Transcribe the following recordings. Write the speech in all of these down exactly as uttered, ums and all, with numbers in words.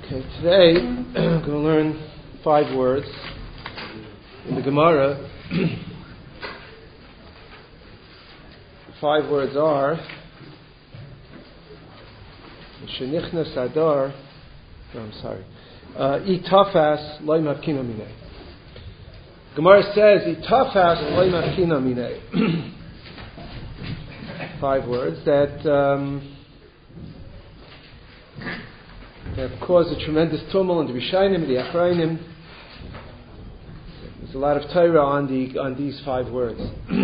Okay, today I'm going to learn five words in the Gemara. The five words are Shenichnas Adar. No, I'm sorry. Itafas loy mavkina minei. Gemara says Itafas loy mavkina minei. Five words that um, have caused a tremendous tumult in the Rishayim and the Achrayim. There's a lot of Torah on the on these five words.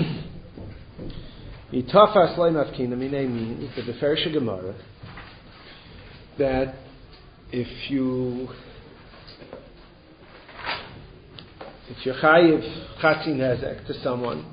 Itafas loy mavkina minei means that the Fersha Gemara that if you if you're chayiv chatzi nezek to someone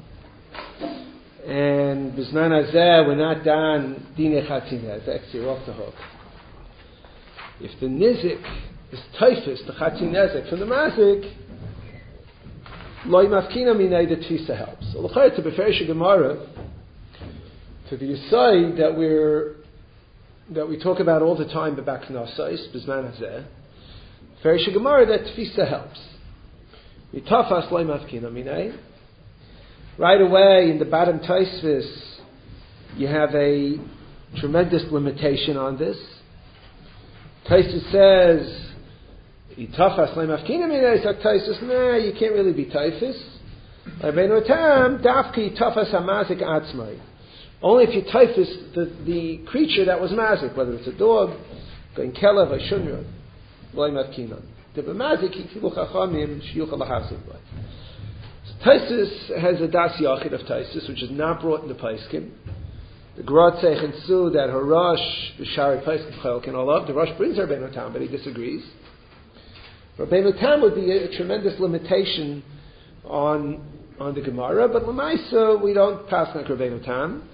and bizman hazeh we're not done dine chatzi nezek, so you're off the hook. If the nizik is typhus, the chatzi nezek from the mazik, loy mafkina minei, the tfisa helps. So l'chayr to beferish Gemara to the aside that we're that we talk about all the time, b'bak nasais bizman hazeh, beferish Gemara that tfisa helps. Mitafas loy mafkina minei. Right away in the bottom Tosfos, you have a tremendous limitation on this. Tosfos says, "Itafas le'mafkina minei." So Tosfos, nah, you can't really be typhus. Rabbeinu Tam dafki itafas hamazik atzmai. Only if you typhus the, the creature that was mazik, whether it's a dog, going kelev, a shunra, le'mafkina. The b'mazik yikilu chachamim shiyuchal lahavzik. Tosfos has a das yachid of Tosfos, which is not brought in the Paiskim. The Grat Seich and Su that Harash b'shari Paiskim chayil can all up. The Rosh brings Rabbeinu Tam, but he disagrees. Rabbeinu Tam would be a, a tremendous limitation on on the Gemara, but l'maisa we don't pass like Rabbeinu Tam.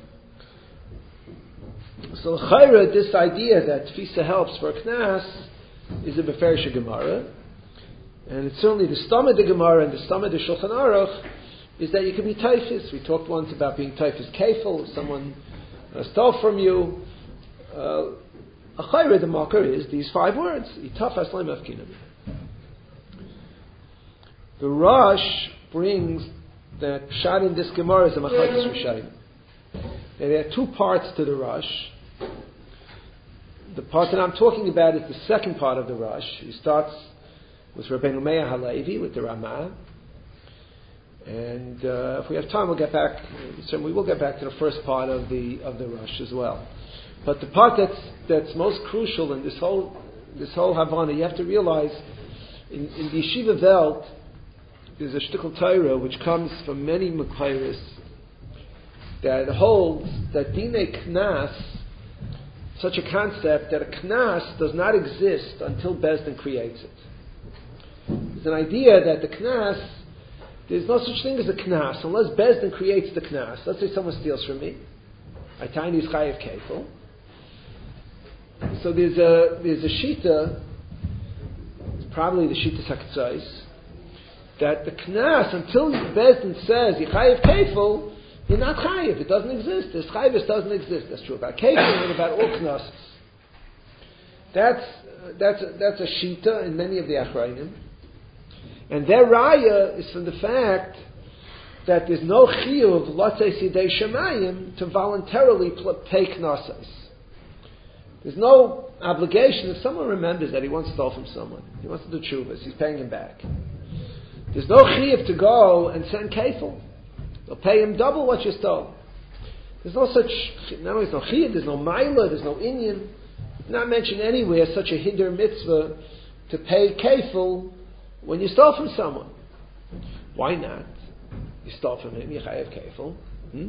So l'chayra, this idea that tfisa helps for a knas is a beferish Gemara. And it's certainly the stomach of the Gemara and the stomach of the Shulchan Aruch is that you can be typhus. We talked once about being typhus kefil, if someone uh, stole from you. Uh, a chayre, the marker is these five words. Itafas loy mafkina. The Rosh brings that pshat in this Gemara is a machlokes Rishayim. There are two parts to the Rosh. The part that I'm talking about is the second part of the Rosh. He starts with Rabbeinu Meir Halevi, with the Ramah. And uh, if we have time, we'll get back, we will get back to the first part of the of the Rosh as well. But the part that's that's most crucial in this whole this whole Havana, you have to realize, in, in the Yeshiva Welt, there's a shtickle Torah which comes from many Mekayris that holds that Dine Knas, such a concept that a Knas does not exist until Bezdin creates it. There's an idea that the knas, there's no such thing as a knas unless Bezdin creates the knas. Let's say someone steals from me. I tiny is chayiv kefil. So there's a there's a shita, probably the shita saktzais, that the knas until Bezdin says chayiv kefil, you're not chayiv. It doesn't exist. This chayiv doesn't exist. That's true about kefil and about all knases. That's that's a, that's a shita in many of the achrayim. And their raya is from the fact that there's no chiyuv latzei sidei shemayim to voluntarily pay knasas. There's no obligation if someone remembers that he once stole from someone. He wants to do tshuvas. He's paying him back. There's no chiyuv to go and send kefil. They'll pay him double what you stole. There's no such. Not only there's no chiyuv, there's no maila, there's no inyan. Not mentioned anywhere such a hinder mitzvah to pay kefil when you stole from someone. Why not? You stole from him, you chayav kefil. Hmm?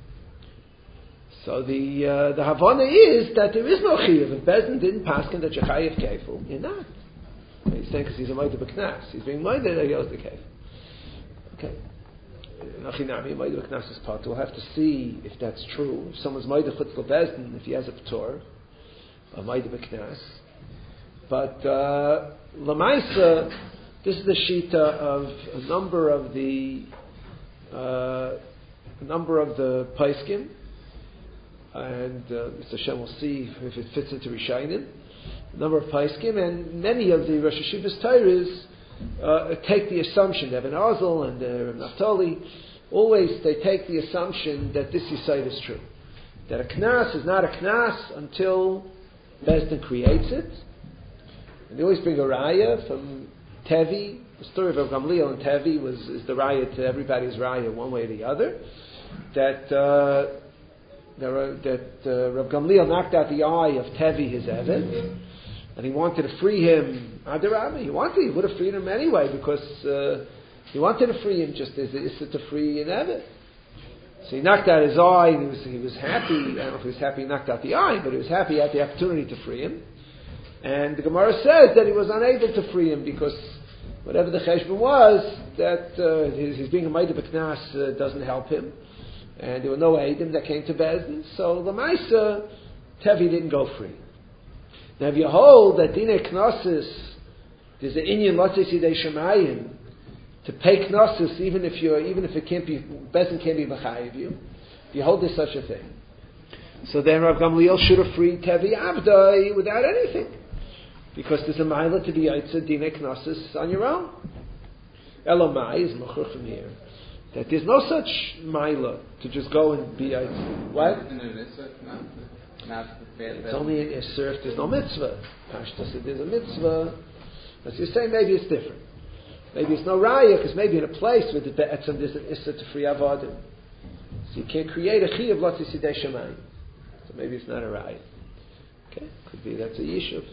So the uh, the havana is that there is no chiyuv. If Bezdin didn't paskin that you chayav kefil, you're not. He's saying because he's a moed b'knas. He's being moed that he owes the kefil. Okay. Nachinami moed b'knas is part. We'll have to see if that's true. If someone's moed chutz Bezdin, if he has a p'tor, a moed b'knas. But uh, lamaisa, this is the shita of a number of the uh, a number of the paiskim, and uh, Mister Shem will see if it fits into Rishayim. a number of Paiskim, and many of the Rosh Hashivas Torahs uh, take the assumption, Eben Azel and uh, Reb Naftali, always they take the assumption that this Yisayid is true. That a Knas is not a Knas until Bezdin creates it. And they always bring a Raya from Tevi. The story of Rav Gamliel and Tevi was is the Raya to everybody's Raya one way or the other. That uh, there are, that uh, Rav Gamliel knocked out the eye of Tevi, his Eved, and he wanted to free him. Adarabah, he wanted, he would have freed him anyway because uh, he wanted to free him just as it is to free an Eved. So he knocked out his eye, and he was he was happy. I don't know if he was happy he knocked out the eye, but he was happy he had the opportunity to free him. And the Gemara says that he was unable to free him because whatever the cheshbon was, that uh, his, his being a Maida B'Knas uh, doesn't help him. And there were no Eidim that came to Bezdin. So the Maisa, Tevi didn't go free. Now if you hold that Dinei Knossos, there's an Inyan Lotzei Sidei Shemayim, to pay Knossos even if you're, even if it can't be, Bezdin can't be B'chayiv you, if you hold there's such a thing. So then Rav Gamliel should have freed Tevi Abdai without anything. Because there's a Maila to be Yaitza Dinei Knossos on your own. Elamai is Mechur from here. That there's no such Maila to just go and be Yaitza. What? It's only a surf, there's no mitzvah. Pashta said there's a mitzvah. But you're saying maybe it's different. Maybe it's no raya, because maybe in a place where the be'etzim there's an issa to free avodim. So you can't create a chi of lotzi sidei shemayim. So maybe it's not a raya. Okay, could be that's a yishuv.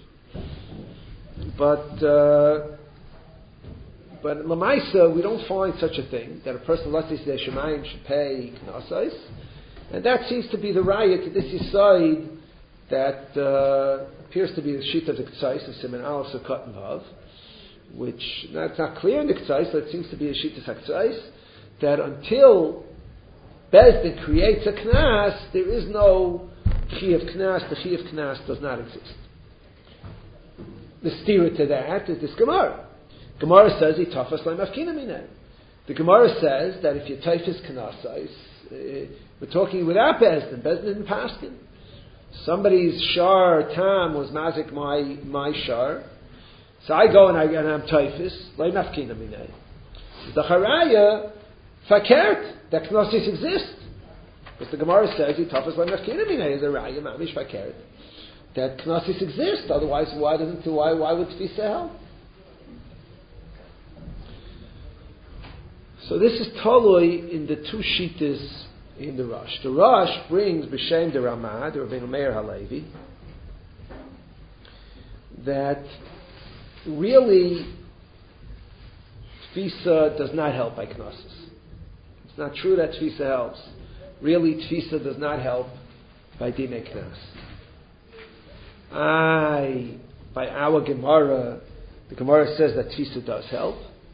But uh, but in Lamaisa we don't find such a thing that a person lotzi sidei shemayim should pay knasais, and that seems to be the raya to this yisayid that uh, appears to be the sheet of the K'tzais of Siman Aleph Sukkot and Vav, which that's not clear in the K'tzais, but it seems to be a sheet of K'tzais, that until Bezdin creates a Knas, there is no Chi of Knas, the Chi of Knas does not exist. The stira to that is this Gemara. Gemara says, Itafas Lai Mafkina Mineh. The Gemara says that if you typhus Knasais, uh, we're talking without Bezdin, Bezdin didn't paskin. Somebody's shar tam was mazik my my shar, so I go and I and I'm typhus. Lay nafkina minay. The charaya fakert that knossos exist, because the Gemara says he toughest lay nafkina minay is a raya mamish fakert that knossos exist. Otherwise, why doesn't why why would tfisa help? So this is totally in the two shitas in the Rush. The Rush brings B'Shem the Ramah, the Rabbeinu Meir Halevi, that really Tfisa does not help by Knossos. It's not true that Tfisa helps. Really, Tfisa does not help by Dinei Knas. I, by our Gemara, the Gemara says that Tfisa does help.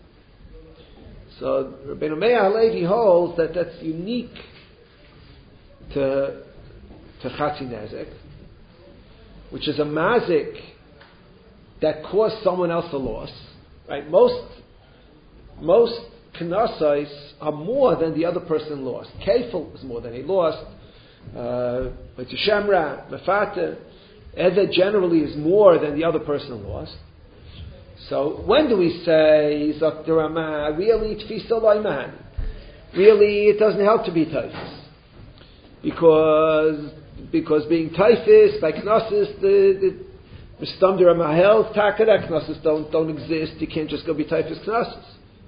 So Rabbeinu Meir Halevi holds that that's unique to to Chatzi Nezek, which is a mazik that caused someone else a loss. Right? Most most Knasais are more than the other person lost. Kefil is more than he lost. Shemra, Mefata, Eved generally is more than the other person lost. So when do we say Zok Rama? Really, Tfisa Laiman. Really, it doesn't help to be typhus. Because because being typhus by Knossos, the the Stamdra Mahel, Takara Knossos don't don't exist. You can't just go be typhus Knossos.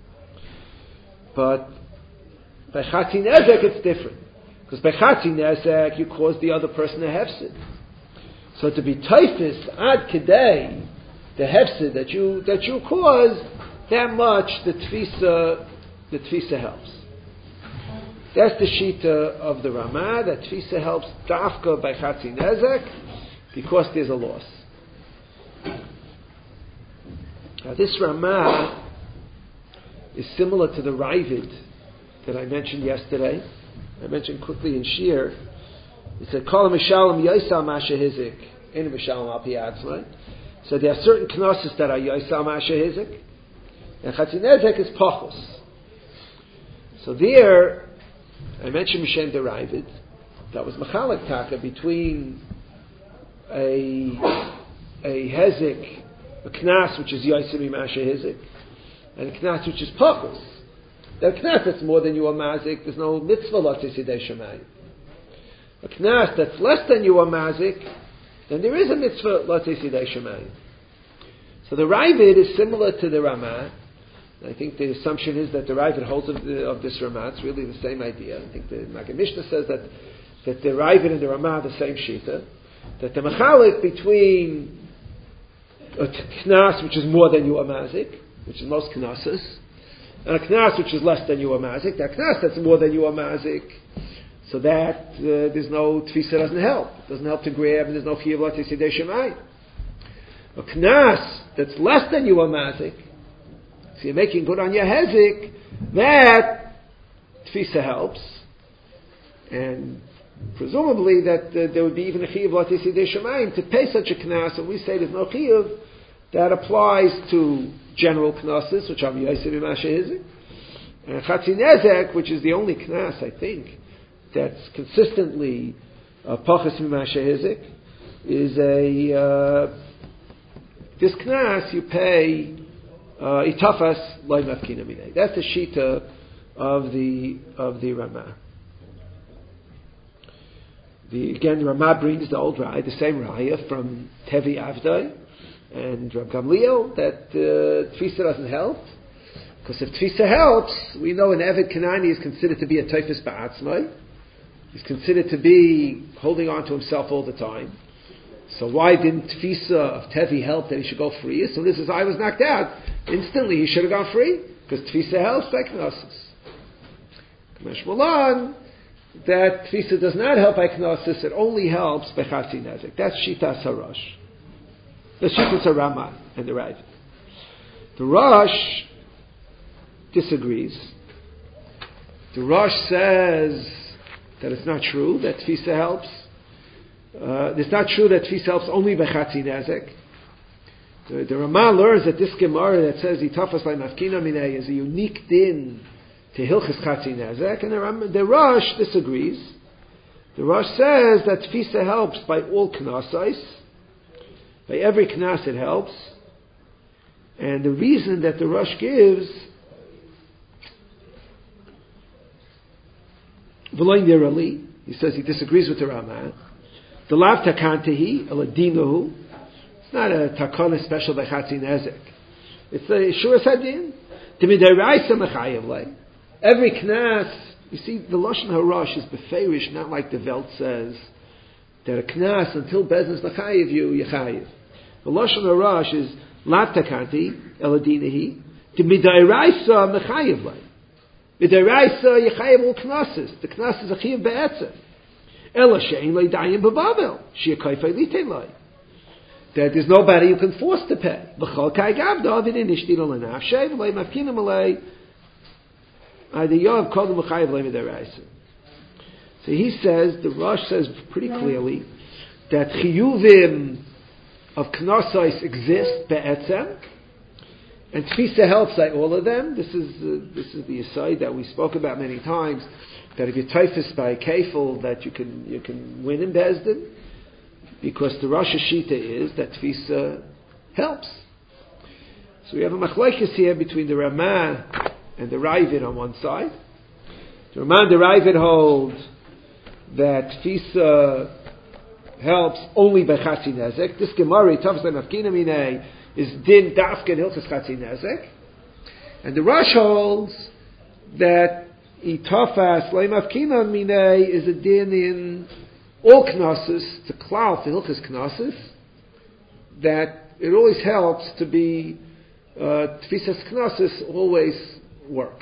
But by Chatzi Nezek it's different. Because by Chatzi Nezek you cause the other person a hefsid. So to be typhus ad kedei, the hefsid that you that you cause, that much the tfisa the tfisa helps. That's the shita of the Ramah, that Tfisa helps dafka by Chatzi Nezek because there's a loss. Now this Ramah is similar to the Ravid that I mentioned yesterday. I mentioned quickly in Shir. It said, Kol Mishalom Yosal Masha Hizik, in Mishalom Al Pi Atzmai. So there are certain Knossos that are Yosal Masha Hizik, and Chatzi Nezek is Pachos. So there, I mentioned Mishem the Ravid, that was Machalek Taka between a a hezek, a knas which is Yosef Masha hezek, and a knas which is pachus. Now, a knas that's more than you are mazik, there's no mitzvah latzisidei shemayim. A knas that's less than you are mazik, then there is a mitzvah latzisidei shemayim. So the Ravid is similar to the Ramah. I think the assumption is that the Ravid holds of, the, of this Ramah. It's really the same idea. I think the Maggid Mishnah says that, that the Ravid and the Ramah are the same shita. That the machalik between a knas which is more than you are mazik, which is most knases, and a knas which is less than you are mazik, that knas that's more than you are mazik, so that uh, there's no tfisa doesn't help. It doesn't help to grab, and there's no chiyuv l'tzisidei shemayim. A knas that's less than you are mazik, so you're making good on your hezik, that tfisa helps, and presumably that uh, there would be even a chiyuv l'tzisidei shemayim to pay such a knas, and we say there's no chiyuv. That applies to general knases, which are Yosef Masha hezek, and Chatzi Nezek, which is the only knas I think that's consistently pachas Masha hezek, is a uh, this knas you pay itafas loy mafkina minei. That's the shita of the of the Ramah. The again Ramah brings the old raya, the same raya from Tevi Avdai and Rab Gamliel that uh, tfisa doesn't help, because if tfisa helps, we know an Eved Kanani is considered to be a toifus ba'atzmai. He's considered to be holding on to himself all the time. So why didn't tfisa of Tevi help that he should go free? As soon as his eye was knocked out, instantly he should have gone free, because tfisa helps by knossos. Kamesh Malan, that tfisa does not help by knossos, it only helps by chatzi nezek. That's Shitas HaRosh. The Shitas HaRamah and the Rav. The Rosh disagrees. The Rosh says that it's not true that tfisa helps. Uh, it's not true that tfisa helps only by chatzi nezek. The, the Ramah learns that this Gemara that says itafas lai mafkina minei is a unique din to hilchas chatzi nezek, and the, Ram, the Rosh disagrees. The Rosh says that tfisa helps by all knasais. By every knas it helps. And the reason that the Rosh gives, v'loin dirali, he says he disagrees with the Ramah. The lav takantehi, aladinahu, it's not a takana special by chatzi nezek. It's a shura sadin. Timidaraisa mechayev lei. Every knas, you see, the Lashon HaRosh is beferish, not like the Welt says, that a knas, until Bezn's mechayev you, yechayev. The Lashon HaRosh is lav takanti, eladinahi, timidaraisa mechayev lei. Midaraisa yechayev all knases. The knas is a chiyav be'etzem. Ela she'en lei dayim b'Bavel. She'yakayfei litei lei. That there's nobody you can force to pay. B'chol kai gavda avidin ishtilo lenafshei v'lei mafkinim alei adiyav kodem mechayev lei midaraisa. So he says, the Rosh says pretty clearly that chiyuvim of knasais exist be'etzem, and tfisa helps like all of them. This is uh, this is the aside that we spoke about many times. That if you're typhus by kefil, that you can you can win in Bezdin, because the Rosh Hashita is that tfisa helps. So we have a machlekes here between the Ramah and the Ravid on one side. The Ramah and the Ravid hold that tfisa helps only by chatzi nezek. This Gemara tafas le'mafkina minei is din dafka in hilchas chatzi nezek, and the Rosh holds that itafas le'mafkina minei is a din in all knossos, to klal for hilchas knossos, that it always helps to be uh, tfisas knossos always work.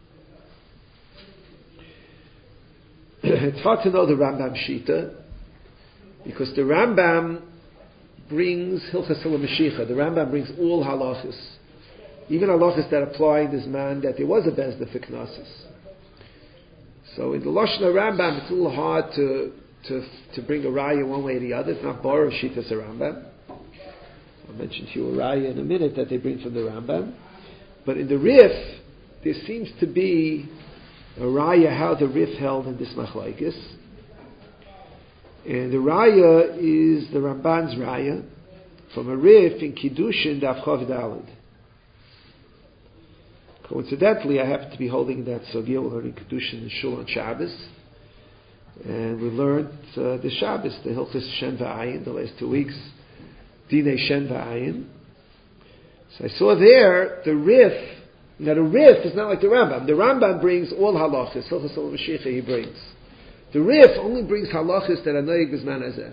It's hard to know the Rambam Shita, because the Rambam brings Hilchas HaMashiach. The Rambam brings all halachas, even halachas that apply in this man that there was a bezda for knossos. So in the Lashon Rambam, it's a little hard to to to bring a raya one way or the other. It's not bar Shitas Rambam. I'll mention to you a raya in a minute that they bring from the Rambam. But in the Rif, there seems to be a raya how the Rif held in this machlekes. And the raya is the Ramban's raya, from a Rif in Kiddushin Daf Chav Daled. Coincidentally, I happen to be holding that sugya. We're learning Kiddushin in Shul on Shabbos, and we learned uh, the Shabbos, the Hilchos Shen V'Ayin, the last two weeks, Dinei Shen V'Ayin. So I saw there the Rif. Now the Rif is not like the Rambam. The Rambam brings all halachas. Hilchos Olam Mashiach he brings. The Rif only brings halachas that are noig b'zman hazeh.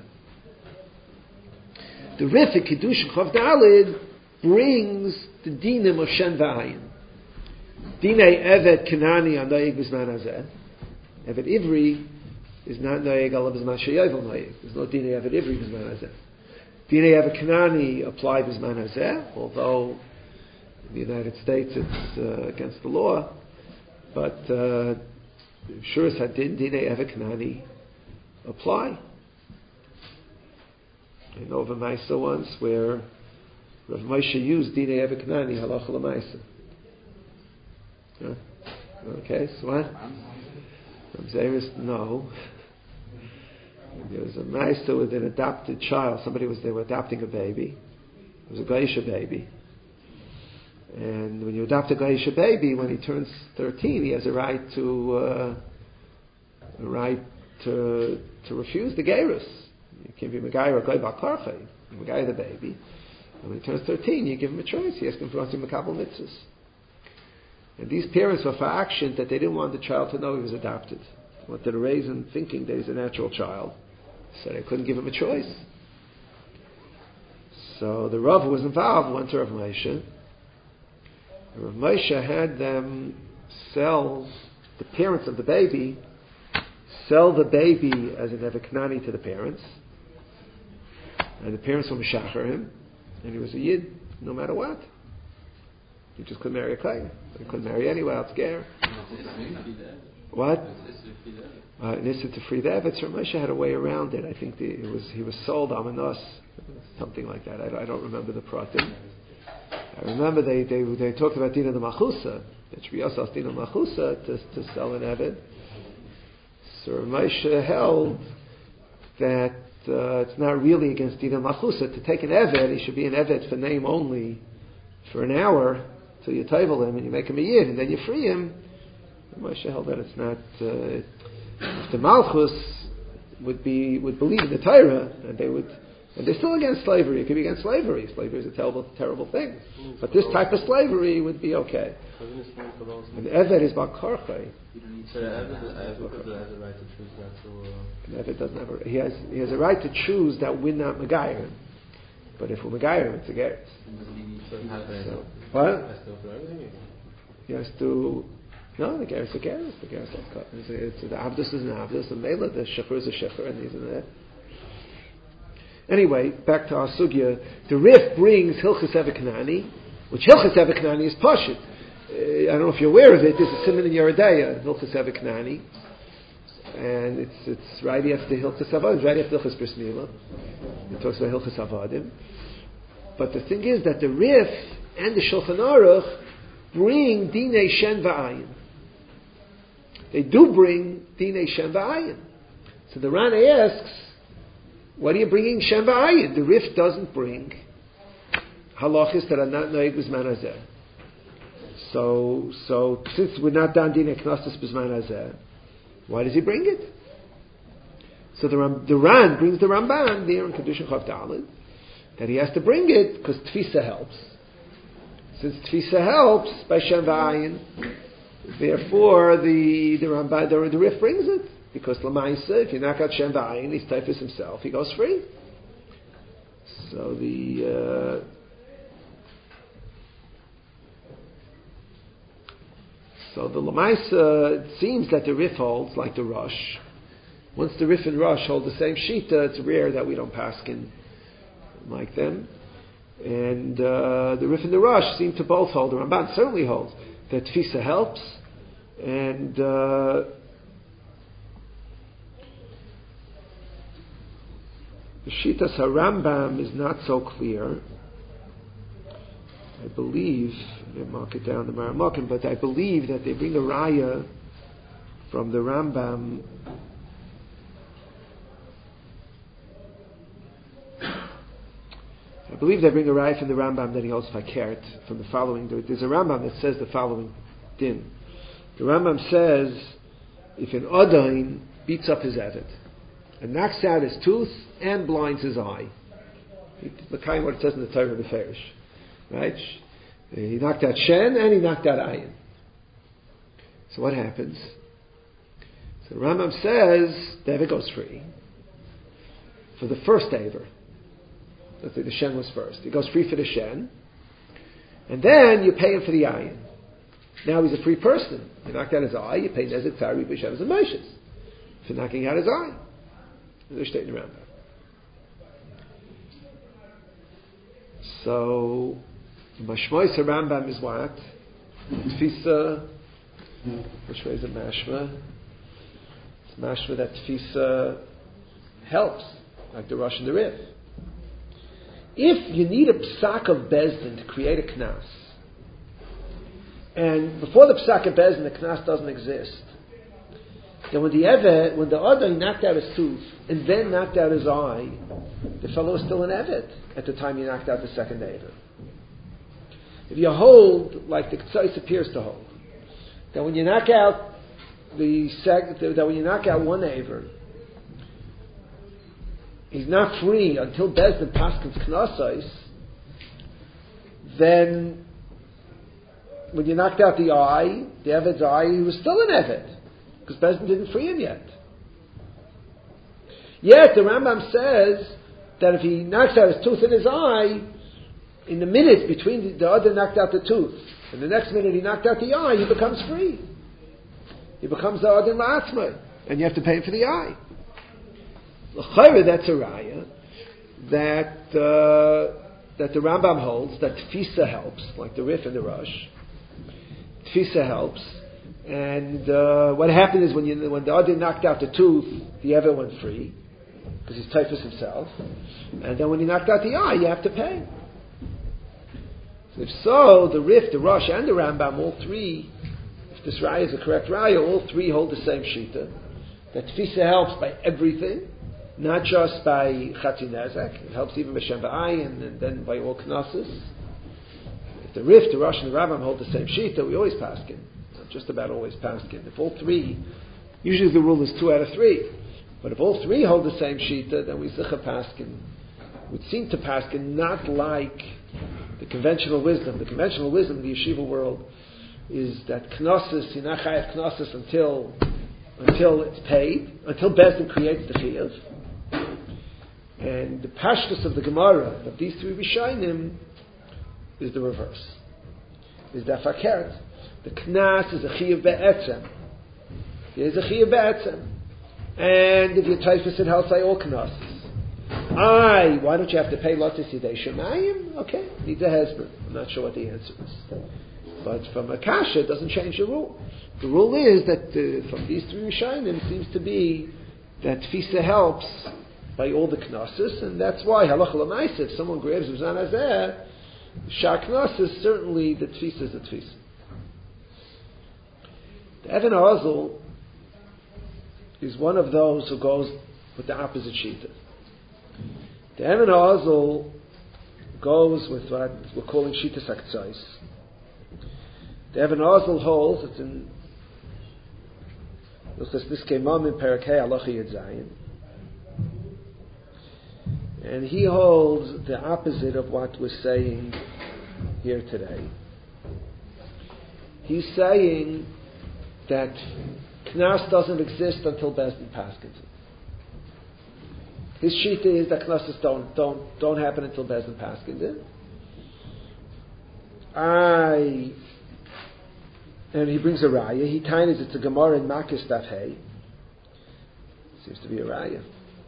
The Rif in Kiddushin Chav Daled brings the dinim of Shen V'Ayin. Dinei Evet Kanani are noig b'zman hazeh. Evet Ivri is not noig ala b'zman sheyovel noig. There's no Dinei Evet Ivri b'zman hazeh. Dinei Evet Kanani apply b'zman hazeh, although in the United States it's uh, against the law, but uh, sure as hadin Dinei Evet Kanani apply. I know of a Maisa once where Rav Moshe used Dinei Evet Kanani halacha l'maisa. Huh? Okay, so what? From Zayris, no. There was a Maisa with an adopted child. Somebody was, they were adopting a baby. It was a Gaisha baby. And when you adopt a Gaisha baby, when he turns thirteen, he has a right to, uh, a right to, to refuse the Geirus. You can be Megai or Gai Bakarcha, you Megai the baby. And when he turns thirteen, you give him a choice. You ask him for Rasim Makabal Mitzvahs. And these parents were for action that they didn't want the child to know he was adopted. They wanted to raise him thinking that he's a natural child. So they couldn't give him a choice. So the Rav who was involved went to Rav Moshe. Rav Moshe had them sell, the parents of the baby, sell the baby as an Eviknani to the parents. And the parents were Meshacher him. And he was a Yid, no matter what. He just couldn't marry a Kayan. He couldn't marry anyone else, Ger. What? Uh, Nissa to free the Evitz. Rav Moshe had a way around it. I think the, it was he was sold Amanos, something like that. I, I don't remember the pratim. I remember they, they, they talked about Dina the Machusa, that should be also Dina Machusa to, to sell an Eved. So Rav Moshe held that uh, it's not really against Dina Machusa. To take an Eved, he should be an Eved for name only for an hour till you table him and you make him a Yid and then you free him. Rav Moshe held that it's not. Uh, if the Malchus would be would believe in the Torah and they would. And they're still against slavery. It could be against slavery. Slavery is a terrible, terrible thing. But this type of slavery would be okay. And Eved is Bakarchai. So the Eved has a right to choose not to... Uh... Eved doesn't have a... He has, he has a right to choose that we're not Megayer. But if we're Megayer, it's a Gertz. So, what? He has to... No, the Gertz is a Gertz. The Gertz is a... The Avdus is an Avdus. The Mela, the Shecher is a Shecher. And these and that. Anyway, back to our sugya. The Rif brings Hilchas Evet Kanani, which Hilchas Evet Kanani is Pashut. Uh, I don't know if you're aware of it. There's a simon in Yeridaya, Hilchas Evet Kanani, and it's it's right after Hilchas Avadim, right after Hilchas Bris Milah. It talks about Hilchas Avadim. But the thing is that the Rif and the Shulchan Aruch bring Dinei Shen V'Ayin. They do bring Dinei Shen V'Ayin. So the Rana asks, what are you bringing Shem V'Ayin? The Rif doesn't bring halachis that are not noig b'zman hazeh. So, so since we're not done dinei knossos b'zman hazeh, why does he bring it? So the, Ram, the Ran brings the Ramban there in Kedushin Chav Daled that he has to bring it because Tfisa helps. Since Tfisa helps by Shem V'Ayin, therefore the the Ramban the, the Rif brings it. Because Lamaisa, if you knock out Shem V'Ayin, he's typhus himself, he goes free. So the uh, so the Lamaisa, it seems that the Rif holds like the Rosh. Once the Rif and Rosh hold the same Shita, it's rare that we don't paskin like them. And uh, the Rif and the Rosh seem to both hold. The Ramban certainly holds that Tfisa helps, and uh, the Shitas HaRambam is not so clear. I believe, they mark it down the Maramakim, but I believe that they bring a raya from the Rambam. I I believe they bring a raya from the Rambam that he holds fakert from the following. There's a Rambam that says the following din. The Rambam says, if an Adain beats up his Eved and knocks out his tooth and blinds his eye, the kind of what it says in the Torah of the Ferish, right? He knocked out Shen and he knocked out Ayin. So what happens? So the Rambam says the Eved goes free for the first Aver. Let's say the Shen was first. He goes free for the Shen, and then you pay him for the Ayin. Now he's a free person. You knocked out his eye, you pay Nezek Tari B'Shavas and Moshes for knocking out his eye. There's state in the Rambam. So, Mashmois Rambam is what? Tfisa. Which way is it Mashma? It's Mashma that Tfisa helps, like the Rosh and the Rif. If you need a psak of Bezdin to create a knas, and before the psak of Bezdin the knas doesn't exist, then when the Eved, when the Adon knocked out his tooth and then knocked out his eye, the fellow was still an Eved at the time you knocked out the second Eved. If you hold like the Ktsais appears to hold, that when you knock out the sec, that when you knock out one Eved, he's not free until Bezdin paskins knasais, then when you knocked out the eye, the Eved's eye, he was still an Eved, because Bezdin didn't free him yet. Yet the Rambam says that if he knocks out his tooth and his eye, in the minute between the, the other knocked out the tooth, and the next minute he knocked out the eye, he becomes free. He becomes the Adin La'atzmai, and you have to pay him for the eye. L'chayre, that's a raya that uh, that the Rambam holds that tfisa helps, like the Rif and the Rosh. Tfisa helps, and uh, what happened is when you when the Adin knocked out the tooth, the Ever went free because he's typhus himself, and then when he knocked out the eye, you have to pay. So if so, the Rif, the Rosh, and the Rambam, all three, if this raya is a correct raya, all three hold the same shita. That tfisa helps by everything. Not just by Chatzi Nezek, it helps even by Shem Ba'ayin and then by all Knossos. If the Rif, the Rosh, and the Rambam hold the same shita, we always paskin. Not just about always paskin. If all three, usually the rule is two out of three, but if all three hold the same shita, then we zicha paskin. Would seem to paskin not like the conventional wisdom. The conventional wisdom in the yeshiva world is that Knossos, you're not chayav Knossos until until it's paid, until Bezdin creates the chiyuv. And the pashtus of the Gemara of these three Rishonim is the reverse. Is the fakert. The knas is a chiyuv be'etzem. There is a chiyuv be'etzem. And if you're typhus, it helps by all knas. I, why don't you have to pay lotis yidei shemayim? Okay, needs a husband. I'm not sure what the answer is. But from a kasha, it doesn't change the rule. The rule is that uh, from these three Rishonim, it seems to be that tfisa helps by all the knossos, and that's why halacha l'maisa, if someone grabs Uzan Hazeh, shar knossos, certainly the tfisa is the tfisa. The Even HaOzel is one of those who goes with the opposite shita. The Even HaOzel goes with what we're calling shita saktzais. The Even HaOzel holds, it's in this came on in Parakei Halacha Yud Zayin. And he holds the opposite of what we're saying here today. He's saying that Knas doesn't exist until Bezdin paskins. His shita is that Knossos don't don't don't happen until Bezdin paskins. I and he brings a raya. He tines it's a Gemara in Makis Daf Hey. Seems to be a raya.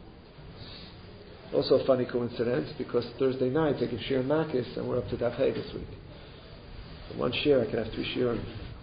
Also a funny coincidence because Thursday night I give shir in Makis and we're up to Daf Hey this week. So one shir I can have two shir.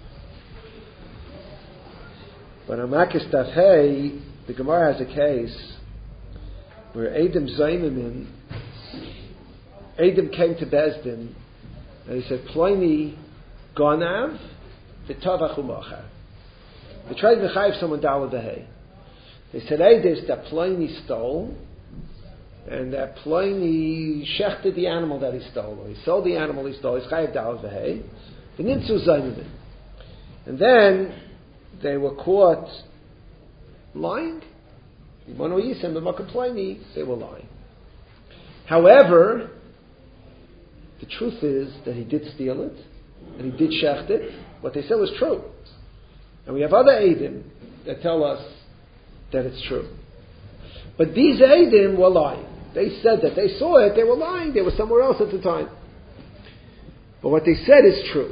But on Makis Daf Hey, the Gemara has a case where Adam Zaymimin, Adam came to Bezdin and he said, Ploini Gonav v'tavach u'machar. They tried to chayiv someone down with the hay. They said, hey, this that Ploini stole and that Pliny shechted the animal that he stole, or he sold the animal he stole, he's chayav dal v'hei, the nimtzu zaynim. And then they were caught lying. They were lying. However, the truth is that he did steal it, and he did shecht it. What they said was true. And we have other Eidim that tell us that it's true. But these Eidim were lying. They said that they saw it, they were lying, they were somewhere else at the time. But what they said is true.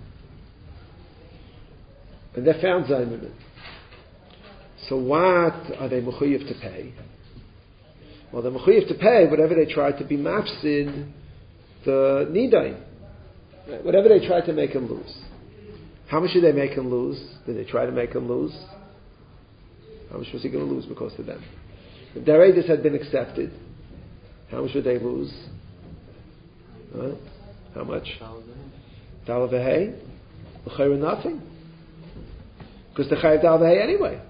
And they found Zayman. So what are they mechuyev to pay? Well, they're mechuyev to pay whatever they tried to be mafsid the nidain. Whatever they tried to make him lose. How much did they make him lose? Did they try to make him lose? How much was he going to lose because of them? If their edus had been accepted, how much would they lose? Huh? How much? Dal v'hei? L'chayra nothing. Because the chayav dal v'hei anyway.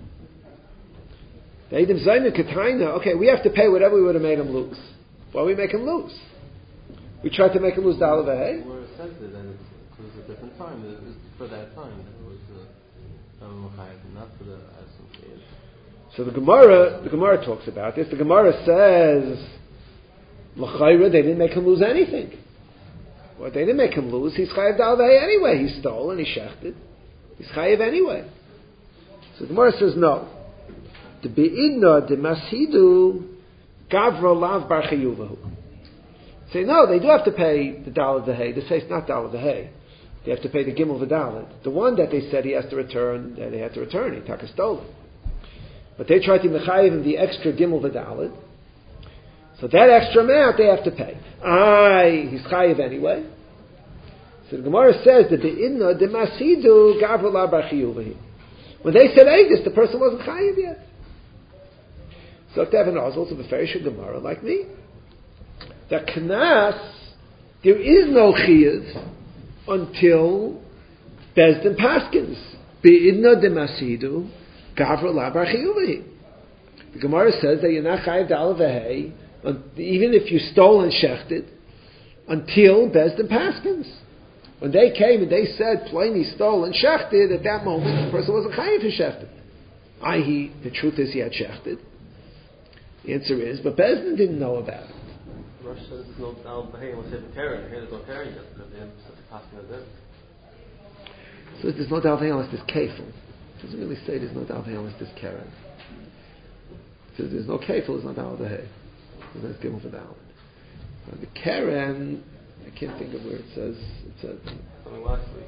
The Eidim Zayna Kataina, okay, we have to pay whatever we would have made him lose. Why we make him lose? We tried to make him lose dal v'hei. Where it says it, and it was a different time. It was for that time. It was uh, not for the Asum. So the Gemara, the Gemara talks about this. The Gemara says, L'chayra, they didn't make him lose anything. Well, they didn't make him lose. He's chayav dal v'hei anyway. He stole and he shechted. He's chayav anyway. So the Gemara says no. The beidna de mashidu gavra lav bar chayuvahu. Say no, they do have to pay the dal of the hay. They say it's not dal of the hay. They have to pay the gimel v'dalet. The one that they said he has to return, that they had to return, he taka stole it. But they tried to mechayiv him the extra gimel v'dalet. So that extra amount they have to pay. Aye, he's chayiv anyway. So the Gemara says that the inna de masidu gavra la bar chiyuvahi. When they said Aegis, the person wasn't chayiv yet. So if they have an ozol of a Ferisha Gemara like me, that knas, there is no chiyuv until Bezdin Paskins. Be'idna de masidu gavra la bar chiyuvahi. The Gemara says that you're not chayiv dal v'hei, even if you stole and shechted, until Bezdin Paskins. When they came and they said, Pliny stole and shechted, at that moment the person wasn't chayiv who shechted. that is, the truth is he had shechted. The answer is, but Bezdin didn't know about it. Rosh says there's no Dal B'hei unless you have a Karen. Here there's no Karen yet, but they have such a passing as this. So there's no Dal B'hei unless there's Kefil. It doesn't really say there's no Dal B'hei unless there's Karen. It says there's no Kefil, there's no Dal B'hei. There's no Gimel for Dal. The Karen, I can't think of where it says. It says. Something last week.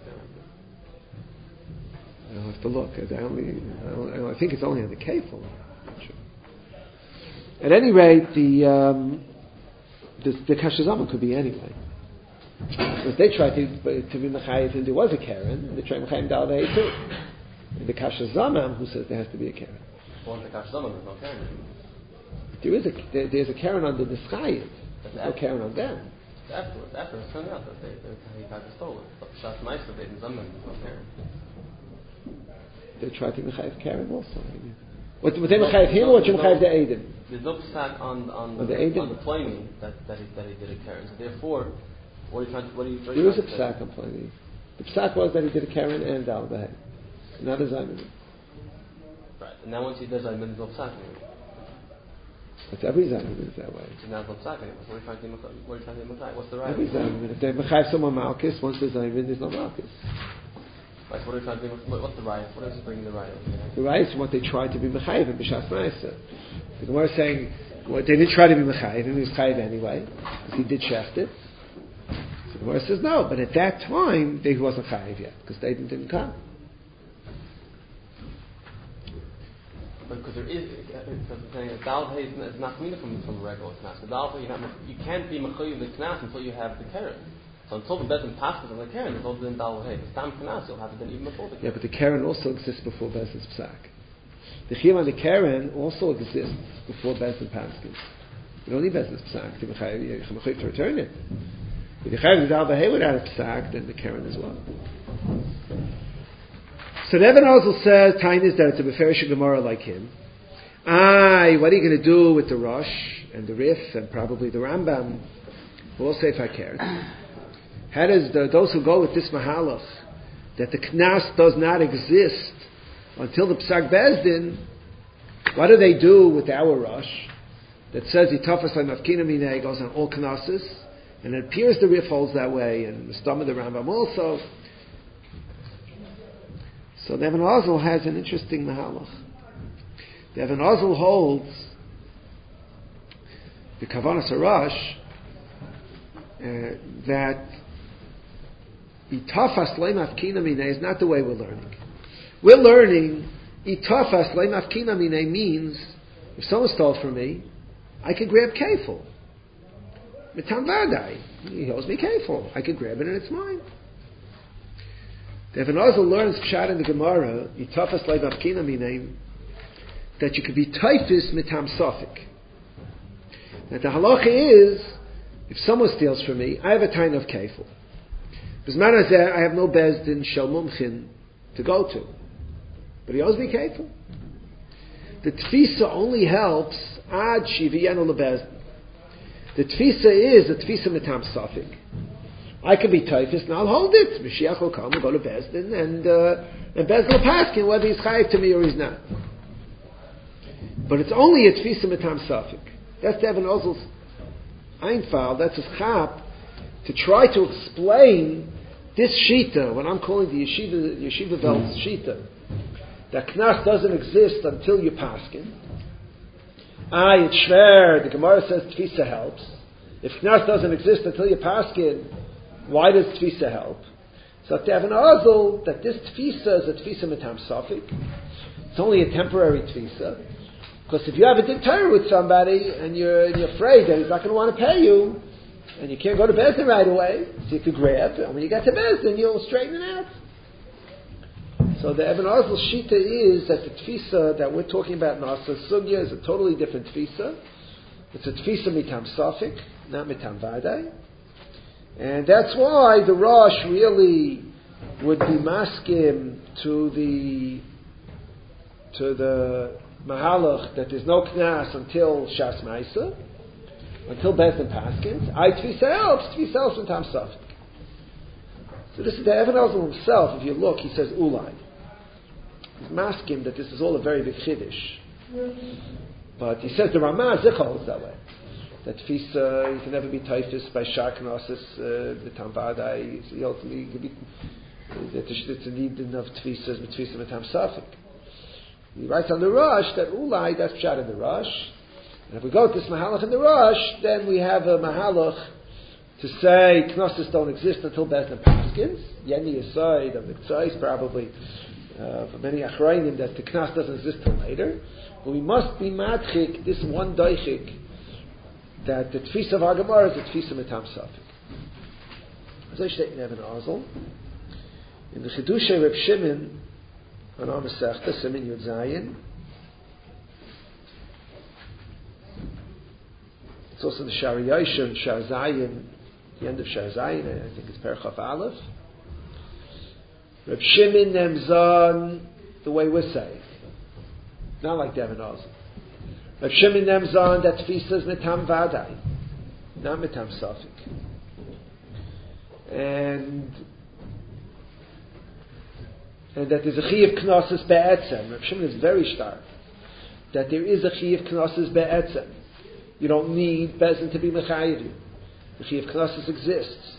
I'll have to look. I only, I, only, I think it's only on the Kefil. Not sure. At any rate, the um, the, the Kashazaman could be anyway. Because they tried to to be Mechayit and there was a Karen, and they tried Mechayim Dal V'hei too. And the Kashazaman who says there has to be a Karen. Well, the Kashazaman there's no Karen. There is a there, there's a Karen on the Nischayim. There's no Karen on them. Afterwards, after it turned out that they, they he got stolen. But Shas Meister they didn't Zaman there's no Karen. They tried to Mechayiv Karen also. What what they Mechayiv him or what you Mechayiv the Eidim? There's no psak on on the, the, on the Pliny that that he, that he did a Karen. So therefore, what are you trying? To, what are you? What are there you is a psak on Pliny. The psak was that he did a Karen and Dal V'hei, not a Zayman. Right. And now once he does Zayman, there's no psak anymore. It's every Zayman is that way. So now there's no psak anymore. So what are you trying to do? What are you trying to do? What's the right? Every Zayman. If they Mechayiv someone Malchus, once there's Zayman, there's no Malchus. Right, so what are you trying to do? What, what's the right? What is bringing the right? The right is what they tried to be Mechayiv in B'Shas Ma'aseh. The Gemara is saying, well, they didn't try to be Mechayiv, and he was Chayiv anyway, because he did shecht it. So the Gemara says no, but at that time, he wasn't Chayiv yet, because they didn't, didn't come. But because there is, because it's saying that Dal V'hei is not coming from, from a regular Knas. The Dal V'hei, you can't be Mechayiv the Knas until you have the Karen. So until the Bezdin passes on the Karen, it's also in Dal V'hei. The Stam Knas, you'll have it then even before the Karen. Yeah, but the Karen also exists before Bezdin's Psak. The Chiyuv on the Karen also exists before Bezdin Paskins. You don't need Bezdin's Psak to Mechayiv to return it. If you Chayiv the Dal V'hei without a Psak, then the Karen as well. So the Eben Ozel says, Tainis, that it's a Beferish Gemara like him. Aye, what are you going to do with the Rosh? and the Rif and probably the Rambam will all say Fakert. How does the, those who go with this Mahalach, that the Knas does not exist until the Psak Bezdin, what do they do with our Rosh that says Yitafas Mafkina Minei goes on all Knases, and it appears the Rif holds that way, and the Stam of the Rambam also. So the Even HaOzel has an interesting Mahalach. The Even HaOzel holds the Kavanas HaRosh uh, that Itafas le'mafkina minei is not the way we're learning. We're learning Itafas le'mafkina minei means if someone stole from me, I could grab kefil. Mitam vadai, he owes me kefil. I could grab it and it's mine. The Even HaOzel learns pshat in the Gemara Itafas le'mafkina minei that you could be typhus mitam sofik. That the halacha is if someone steals from me, I have a time of kefil. B'zman hazeh, I have no bezdin shel mumchin to go to, but he owes me kefil. The tfisa only helps ad shiviyenu lebezdin. The tfisa is a tfisa mitam safik. I can be typhus and I'll hold it. Mashiach will come, we'll go to bezdin, and uh, and bezdin will paskin whether he's chayiv to me or he's not. But it's only a tfisa mitam safik. That's the Even HaOzel's Einfall. That's his chap. To try to explain this shita, when I'm calling the yeshiva, yeshiva Welt's shita, that knas doesn't exist until you paskin. Ah, it's shver. The Gemara says tfisa helps. If knas doesn't exist until you paskin, why does tfisa help? So to have an Even that this tfisa is a tfisa mitam safik. It's only a temporary tfisa. Because if you have a din Torah with somebody and you're, and you're afraid that he's not going to want to pay you, and you can't go to Bezdin right away, so you could grab, and when you get to Bezdin, you'll straighten it out. So the Even HaOzel Shita is that the Tfisa that we're talking about in Asa Sugya is a totally different Tfisa. It's a Tfisa mitam safik, not mitam vadai. And that's why the Rosh really would be maskim to the to the Mahalach that there's no Knas until Shas Maisa, until Bezdin Paskins. I Tfisa helps, Tfisa helps in Tam Safik. So this is the Even HaOzel himself, if you look, he says Ulai. He's masking that this is all a very big Chiddush. But he says the Ramah Zich holds that way. That Tfisa, you can never be typhus by Shar Knossos, the Tam Vadai, he ultimately can be, that it's a need enough Tfisas, but Tfisa with Tam Safik. He writes on the Rosh that Ulai, that's Pshat in the Rosh. And if we go to this Mahalach in the Rosh, then we have a Mahalach to say Knossos don't exist until Bezdin Paskins. Yeni aside of the Tzais probably uh, for many Achrayim that the Knas doesn't exist till later. But we must be matchik this one daichik that the Tfisa of Hagamar is the Tfisa Mitam Safik. As I state in Even HaOzel, in the Chidushay Reb Shimon on our Masechta, Simin Yud Zayin, it's also the Shar Yoshem, Shar Zayin, the end of Shar Zayin, I think it's Perchaf Aleph. Reb Shimon Nemzon, the way we're saying, not like Even HaOzel. Reb Shimon Nemzon, that Tfisa is Mitam Vadai, not Mitam Safik. And and that there's a Chiyuv Knossos Be'etzem. Reb Shimon is very stark. That there is a Chiyuv Knossos Be'etzem. You don't need Bezin to be Mechayiv you. The Chiyuv Knossos exists.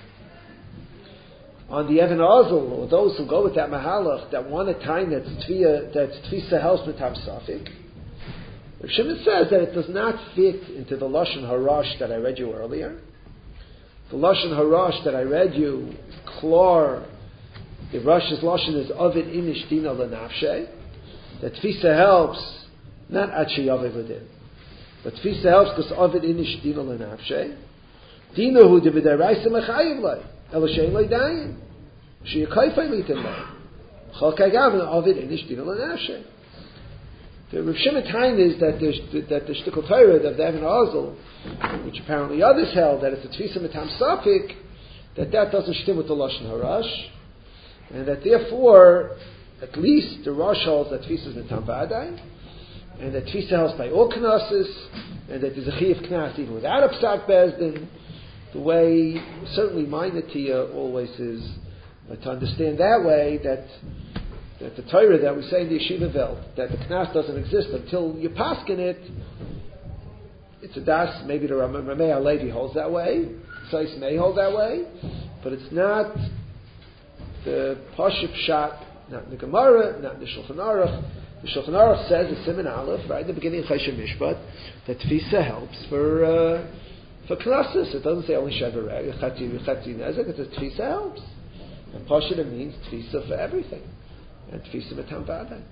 On the Even HaOzel, or those who go with that Mahalach, that want a time that's Tfisa, that's Tfisa helps Mitam Safik, Reb Shimon says that it does not fit into the Lashon Harash that I read you earlier. The Lashon Harash that I read you is Klor. The Rosh's Lashon is Ovid Inish Dina L'Nafshe. That Tfisa helps, not Achi Yovev L'Din, but Tfisa helps because Ovid Inish Dina L'Nafshe. Dina Hu De B'Daraisa Mechayiv Lai, Elo Shein Lai Dayin, She'yakayfay Litin Lai, Chol Kagav Ovid Inish Dina L'Nafshe. The Reb Shimon time is that the that the Shtikol Torah of the Even HaOzel, which apparently others held that it's a Tfisa Mitam Safik, that that doesn't stim with the Lashon Harash, and that therefore, at least the Rosh holds that Tfisa is Mitam Vadai, and that Tfisa helps by all Knesses, and that there's a Chi of Knas even without a Psak Bezdin, the way, certainly my Natiya always is, but to understand that way, that that the Torah that we say in the Yeshiva Welt, that the Knas doesn't exist until you paskin it, it's a das, maybe the Rameh HaLevi holds that way, Tzais may hold that way, but it's not the Pashut Pshat, not in the Gemara, not in the Shulchan Aruch. The Shulchan Aruch says in Siman Aleph, right in the beginning of Choshen Mishpat, that Tfisa helps for uh, for Knesses. It doesn't say only Shever Reg, Chatzi Nezek, it says Tfisa helps. And Pashut it means Tfisa for everything. And Tfisa Matam V'Adai.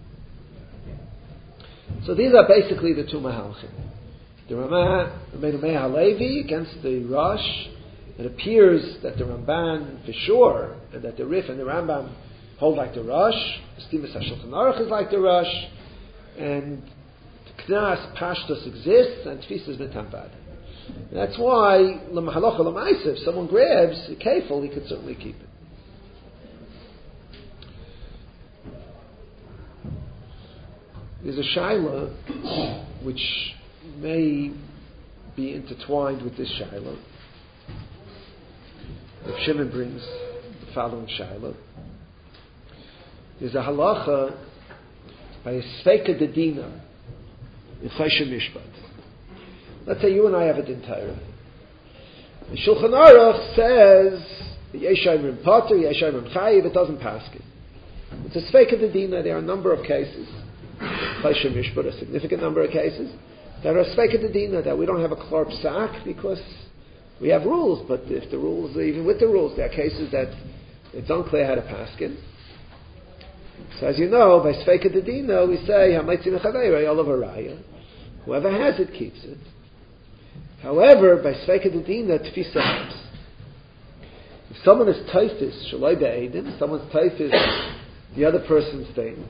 So these are basically the two Mahalchim. The Rameh HaLevi against the Rosh. It appears that the Ramban, for sure, and that the Rif and the Rambam hold like the Rosh, the Stimas HaShulchan Aruch is like the Rosh, and the Knas Pashtus exists, and Tfisa is Matam V'Adai. That's why, L'Mahalocha L'Maisa, if someone grabs a kefil, he could certainly keep it. There's a shaila which may be intertwined with this shaila. Rav Shimon brings the following shaila. There's a halacha by a Sveika Dedina in Choshen Mishpat. Let's say you and I have a din Torah. The Shulchan Aruch says Yeshayim Potter, Yeshayim Chayiv, it doesn't pass it. It's a Sveika Dedina. There are a number of cases. Choshen Mishpat, a significant number of cases, that are Sveika Dedina, that we don't have a Klar Psak because we have rules, but if the rules, even with the rules, there are cases that it's unclear how to paskin. So as you know, by Sveika Dedina, we say, whoever has it keeps it. However, by Sveika Dedina, Tfisa helps. If someone is Taifis, Shalai Be'edim, someone's Taifis, the other person's thing,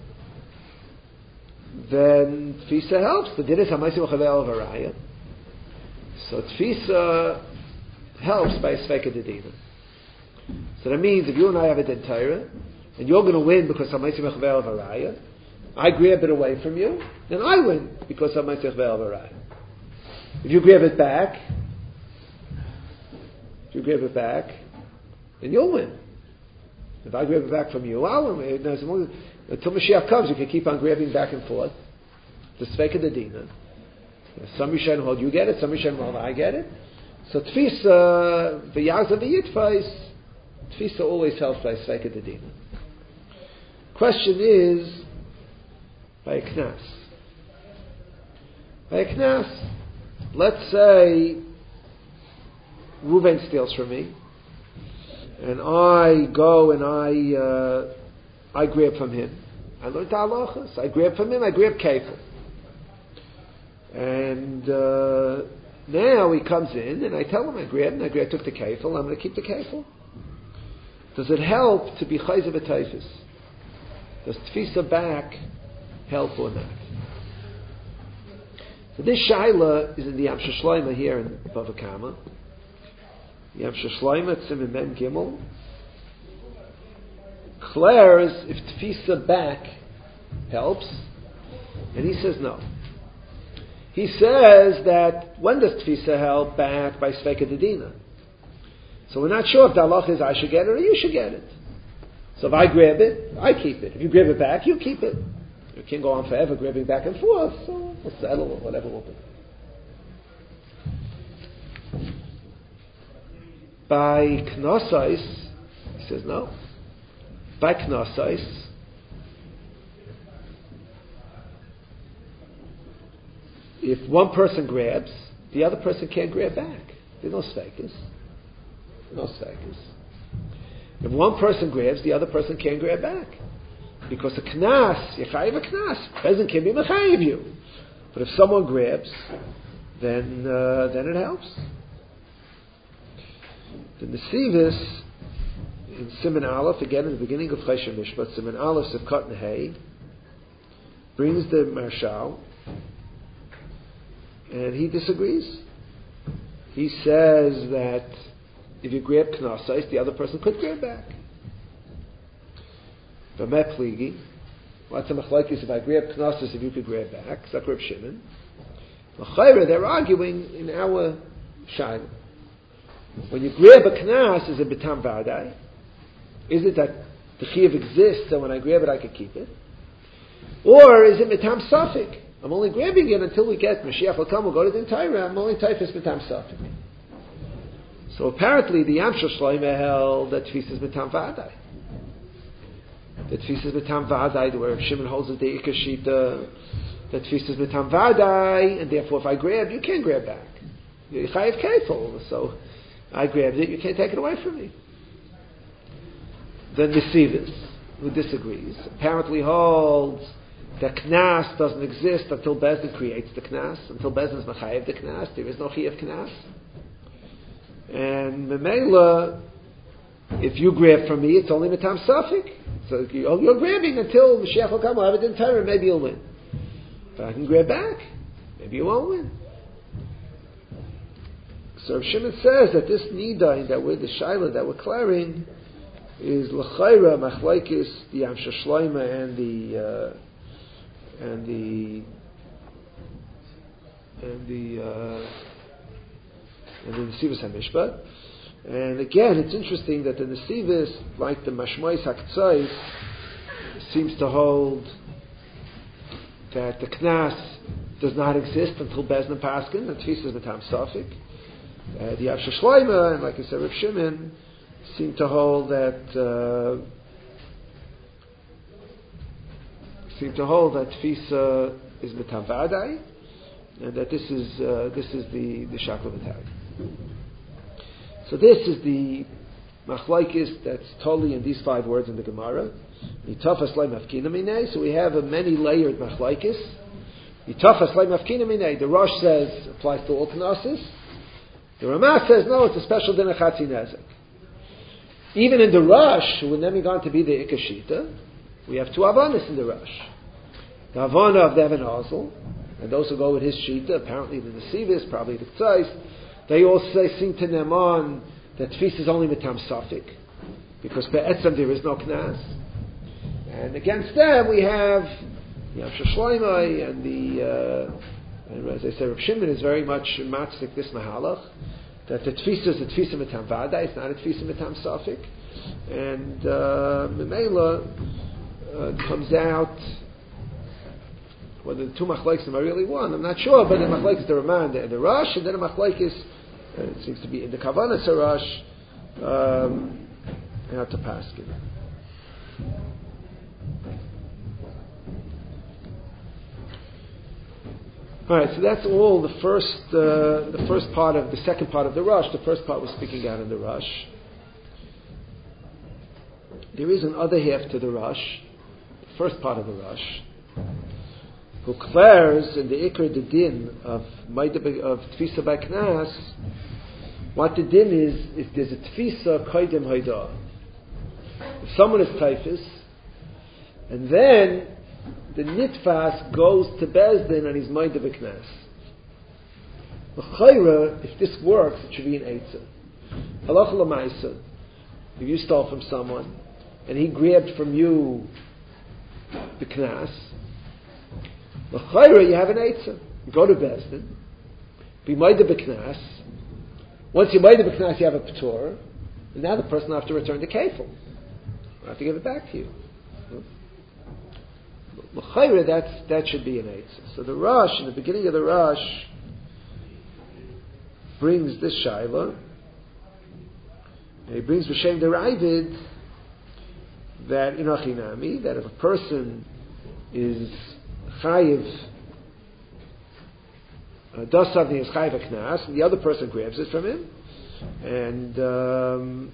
then Tfisa helps. The din is Hamaisi Mochavel of Araya. So Tfisa helps by Sveika Dedina. So that means if you and I have a din Torah, and you're going to win because Hamaisi Mochavel of Araya, I grab it away from you, then I win because Hamaisi Mochavel of Araya. If you grab it back, if you grab it back, then you'll win. If I grab it back from you, I'll win. Until Mashiach comes, you can keep on grabbing back and forth. The Sveika Dedina. Some Rishonim hold you get it, some Rishonim hold I get it. So Tfisa, v'yazav v'yitfais, Tfisa always helps by Sveika Dedina. Question is, by a Knas. By a Knas, let's say Reuven steals from me, and I go and I uh, I grab from him. I learned halachas. I grab from him. I grab kefil. And uh, now he comes in, and I tell him I grabbed, and I grabbed, took the kefil. I'm going to keep the kefil. Does it help to be chayzer b'teifus? Does tfisa back help or not? So this shaila is in the Yamsha Shloima here in Bava Kama. Yamsha Shloima, Tzimim Mem Gimel. Declares if tfisa back helps, and he says no. He says that when does tfisa help back by Sveika Dedina? So we're not sure if the halach is I should get it or you should get it. So if I grab it, I keep it. If you grab it back, you keep it. You can't go on forever grabbing back and forth, so we'll settle or whatever we'll do. By Knosais, he says no. By Knosais, if one person grabs, the other person can't grab back. There's no sveikas. No sveikas. If one person grabs, the other person can't grab back. Because a knas, yechayiv a knas, peasant can be mechayiv you. But if someone grabs, then uh, then it helps. The Nesivis in Siman Aleph, again in the beginning of Choshen Mishpat, Siman Aleph Sivkot Nehei, brings the Marshal, and he disagrees. He says that if you grab Knosais, the other person could grab back. V'met pligi, What's a machlokes if I grab knossos if you could grab back? It's Reb Shimon. L'chayra, they're arguing in our shaila. When you grab a knas, is it betam v'adai? Is it that the chiyuv exists, and when I grab it, I can keep it? Or is it betam safik? I'm only grabbing it until we get Mashiach will come. We'll go to the entire. I'm only typhus betam safik. So apparently, the Yamshel Shloimeh held that tfis is betam v'adai. That tfis is betam v'adai, where Shimon holds it the ikashita. That tfis is betam v'adai, and therefore, if I grab, you can't grab back. You're chayiv kefil. So I grabbed it. You can't take it away from me. The Nesivis, who disagrees, apparently holds that knas doesn't exist until Bezdin creates the knas. Until Bezdin is machayev the knas, there is no chiyav knas. And Memela, if you grab from me, it's only Matam Safik. So you're, you're grabbing until Mashiach will come, I'll have it in Torah, maybe you'll win. But I can grab back, maybe you won't win. So Rav Shimon says that this nidain, that we're the shaila that we're clearing, is l'chayra machlaikis the Yamshel Shloimeh and the uh, and the and the uh, and the Nesivis HaMishpat. And again, it's interesting that the Nesivis, like the Mashmois HaKtzos, seems to hold that the Knas does not exist until Bezdin Paskin, and Tfis is Matam Safik. Uh, the Yamshel Shloimeh, and like I said, Rav Shimon, seem to hold that uh, seem to hold that Tfisa is Matam V'adai, and that this is uh, this is the the Shakla V'tag. So this is the machlaikis that's totally in these five words in the Gemara. Yitafas lei mafkina minei. So we have a many layered machlaikis. Yitafas lei mafkina minei. The Rosh says applies to all knossos. The Ramah says no, it's a special din of chatzi nezek. Even in the Rosh, who would then be gone to be the ikashita, we have two avanas in the Rosh. The avana of the Even Hazel, and those who go with his shita, apparently the Nesivis, probably the Ktzais, they all say, sing to Neman, that Tfis is only Matam Safik, because Be'etzem there is no Knas. And against them we have Yamshel Shloimeh, and the, uh, and as I said, Rav Shimon is very much matzik this mahalach, that the Tfis is a Tfis Matam V'adai, it's not a Tfis Matam Safik. And uh, Memela uh, comes out, whether the two machlokes are really one, I'm not sure, but the machlokes is the Ramah and the, the Rosh, and then the machlokes uh, it seems to be in the Kavanas Rosh, um, how to pass it. All right, so that's all the first, uh, the first part of the second part of the Rosh. The first part was speaking out in the Rosh. There is an other half to the Rosh, the first part of the Rosh, who declares in the Ikar the din of of Tfisa by Knas, what the din is, if there's a Tfisa Koidem Haida. If someone is Typhus, and then the Nitfas goes to Bezdin and he's Maida B'Knas. L'chayra, if this works, it should be an Eitzah. Halacha l'maisa, if you stole from someone, and he grabbed from you the Knas, l'chayra, you have an Eitzah. You go to Bezdin, be Maida B'Knas. Once you're Maida B'Knas, you have a P'tor, and now the person will have to return the Kefil. I'll have to give it back to you. L'chayra, that's, that should be an Eitzah. So the Rosh, in the beginning of the Rosh, brings this Shaila, and he brings B'Shem Deravid, that in Achinami, that if a person is Chayiv, uh, does something as Chayiv a Knas, and the other person grabs it from him, and um,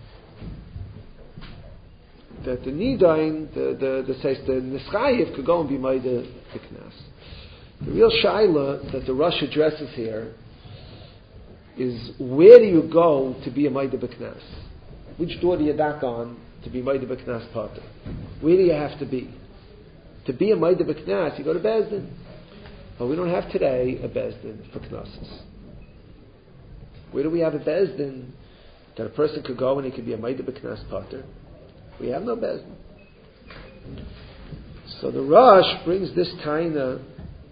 that the Nidain, the the the says the Nischayiv could go and be made the Knas. The real Shaila that the Rosh addresses here is, where do you go to be a Maida B'Knas? Which door do you knock on to be Maida B'Knas Pater? Where do you have to be? To be a Maida B'Knas, you go to Bezdin. But we don't have today a Bezdin for Knesses. Where do we have a Bezdin that a person could go and he could be a Maida B'Knas Pater? We have no Bezdin. So the Rosh brings this taina.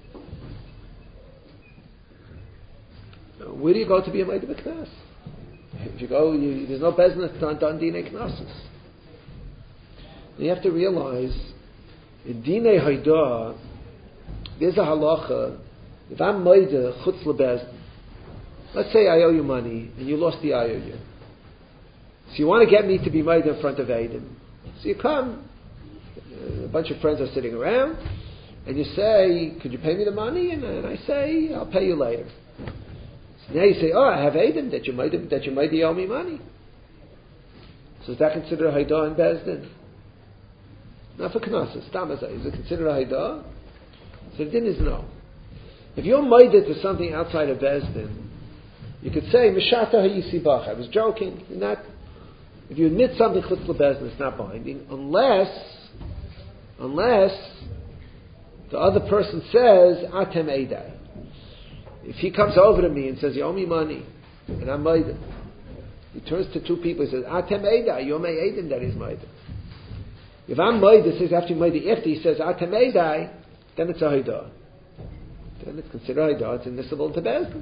Where do you go to be a Maida B'Knas? If you go, you, there's no business done done Dinei Knesses. You have to realize in Dinei Haidah, there's a halacha. If I'm Maida Chutz LeBezdin, let's say I owe you money and you lost the I O U. So you want to get me to be Maida in front of Aiden. So you come, a bunch of friends are sitting around, and you say, could you pay me the money? And, and I say, I'll pay you later. So now you say, oh, I have Aiden that you might that you might owe me money. So is that considered a Haidah in Bezdin? Not for Knesset, Stamazai. Is it considered a Haidah? So the din is no. If you're Maida to something outside of Bezdin, you could say, Mishata Hayisibach, I was joking. You're not, if you admit something Chutz LeBezdin, it's not binding, unless, unless the other person says, Atem Eidai. If he comes over to me and says, you owe me money, and I'm Maida, he turns to two people and says, Atem Eidai, you're my Eidin that is Maida. If I'm Maida, says after Maida, if he says, Atem Eidai, then it's a Haidah. Then it's considered Haidah, it's admissible into Bezdin.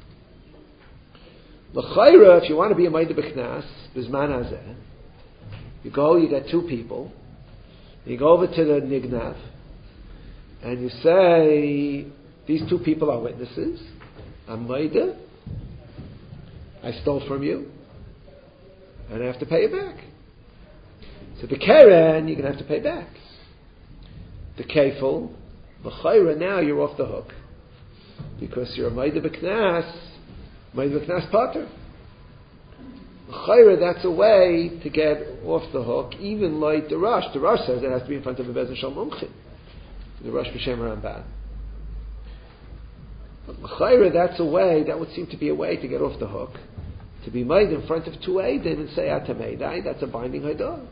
L'chayra, if you want to be a Maida B'Knas, B'zman Hazeh, you go, you get two people, you go over to the Nignav, and you say, these two people are witnesses, I'm Maida, I stole from you, and I have to pay you back. So the Keren, you're going to have to pay back. The Kefil, L'chayra, now you're off the hook. Because you're a Maida B'Knas, Maida B'Knas Pater. L'chayra, that's a way to get off the hook, even like the Rosh. The Rosh says it has to be in front of a Bezdin Shal Mumchin. The Rosh B'Shem Ramban. But l'chayra, that's a way, that would seem to be a way to get off the hook. To be made in front of two Eidin and say Atem Eidai, that's a binding Haidah.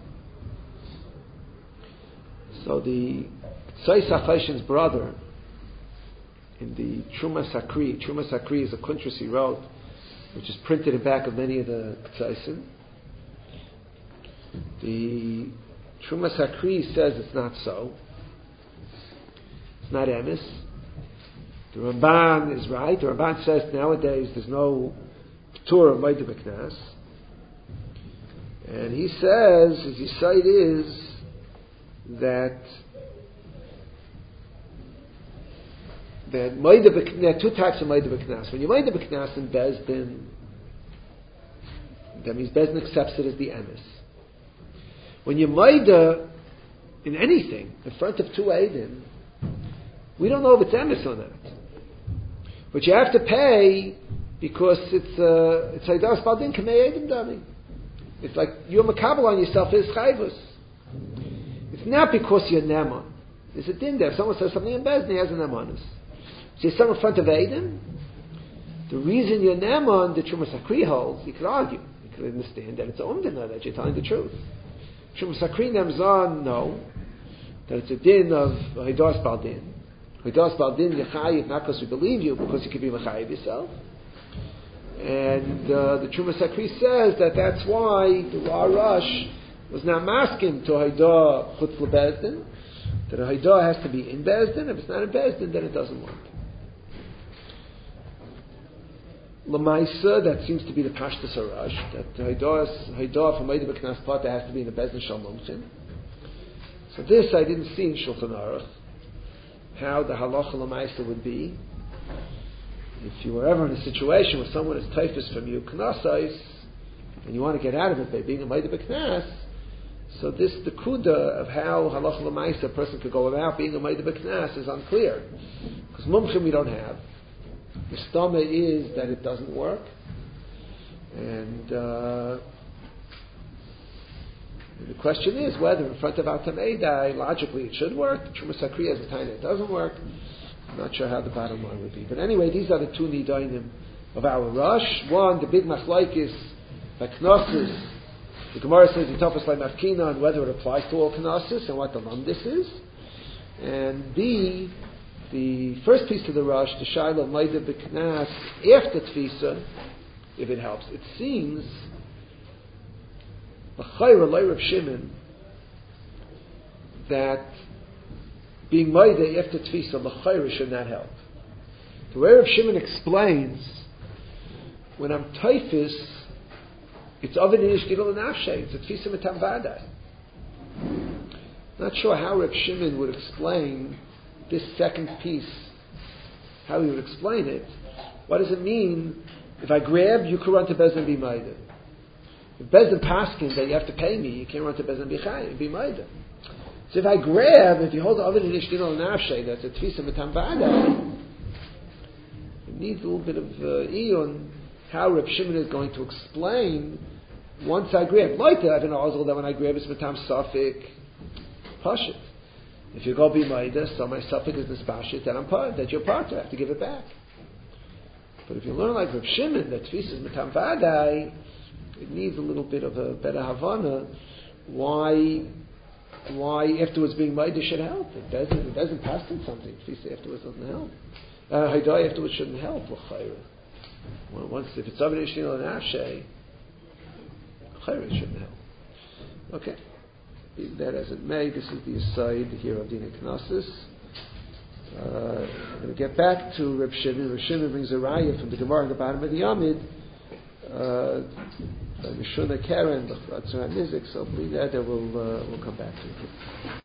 So the Tzai Sacheshin's brother, in the Truma Sakri, Truma Sakri is a kuntras he wrote, which is printed in back of many of the Tzaisim. The Truma Sakri says it's not so. It's not emes. The Ramban is right. The Ramban says nowadays there's no Torah of Maida B'Knas. And he says, his site is that that Maida B'Knas, there are two types of Maida B'Knas. When you Maida B'Knas in Bezdin, that means Bezdin accepts it as the emes. When you Maida in anything in front of two Eidin, we don't know if it's emes or not. But you have to pay because it's uh, it's Haidas Baldin Kamei Eidim Dami. It's like you're makabel on yourself is chayvus. It's not because you're neman. There's a din there. If someone says something in Bezdin, he has a nemanus. So you're in front of Eidim. The reason you're neman, the Truma Sakri holds, you could argue, you could understand that it's a umdina, that you're telling the truth. Truma Sakri nemzan, no, that it's a din of Haidas Baldin. Haidas Baldin Yechayiv, not because we believe you, because you could be Mechayiv yourself. And uh, the Truma Sakri says that that's why the Rosh was not masking to Haidah Chutz LeBezdin, that a Haidah has to be in Bezdin. If it's not in Bezdin, then it doesn't work. L'maisa, that seems to be the Pashtus HaRash, that Haidah Haidah from Maida B'Knas Pater has to be in the Bezdin Shal Mumchin. So this I didn't see in Shulchan Aruch, how the halacha l'maisa would be if you were ever in a situation where someone is typhus from you, knasais, and you want to get out of it by being a Maida B'Knas. So this, the kuda of how halacha l'maisa a person could go about being a Maida B'Knas is unclear. Because mumchim we don't have. The stama is that it doesn't work. And uh, the question is whether in front of Atem Eidai, logically it should work. Truma Sakri has a time that it doesn't work. I'm not sure how the bottom line would be. But anyway, these are the two nidainim of our Rosh. One, the big machlaikis, by Knossos. The Gemara says the Tofas like Mafkina on whether it applies to all Knossos and what the Lumdis is. And B, the first piece of the Rosh, the Shaila Maida B'Knas, after Tfisa, if it helps. It seems, L'chayra L'Rav Shimon, that being Maida after Tfisa, L'chayra should not help. The way Rav Shimon explains, when I'm Taifis, it's Ovid Inish Gidol and Afshay, it's a Tfisa Matam Vadai. Not sure how Rav Shimon would explain this second piece, how he would explain it. What does it mean? If I grab, you can run to Bezdin and be Maida. If Bezdin Paskin that you have to pay me, you can't run to Bezdin and be Chay and be Maida. So if I grab, if you hold the Ovid Inish Gidol and Afshay, that's a Tfisa Matam Vadai, it needs a little bit of uh, Iyun, how Rav Shimon is going to explain once I grab. Like that, I have an ozil that when I grab it's Matam Safik Pashit. If you go be Maida, so my Safik is Nispashit, then I'm part, that you're part, I have to give it back. But if you learn like Rav Shimon, that Tfisa is Matam Vadai, it needs a little bit of a better Havana, why why afterwards being Maida should help. It doesn't, it doesn't pass in something. Tfisa afterwards doesn't help. Uh, Haidai afterwards shouldn't help. Well, once, if it's Avin Ishnil and Afshay, Chayra shouldn't help. Okay. Be that as it may, this is the aside here of Dina Knossos. Uh, I'm going to get back to Reb Shimon. Reb Shimon brings a raya from the Gemara at the bottom of the Yamid. Uh, Mishuna Karen, the Chatzar Nizik, so believe that, we'll, uh, we'll come back to it.